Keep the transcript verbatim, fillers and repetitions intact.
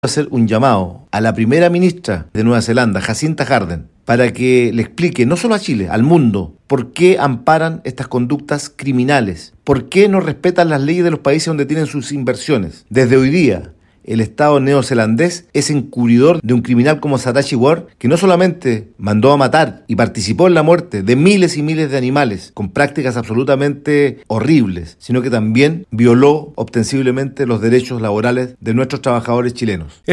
hacer un llamado a la primera ministra de Nueva Zelanda, Jacinda Ardern, para que le explique no solo a Chile, al mundo, por qué amparan estas conductas criminales, por qué no respetan las leyes de los países donde tienen sus inversiones. Desde hoy día, el Estado neozelandés es encubridor de un criminal como Saatachi Ward, que no solamente mandó a matar y participó en la muerte de miles y miles de animales con prácticas absolutamente horribles, sino que también violó ostensiblemente los derechos laborales de nuestros trabajadores chilenos.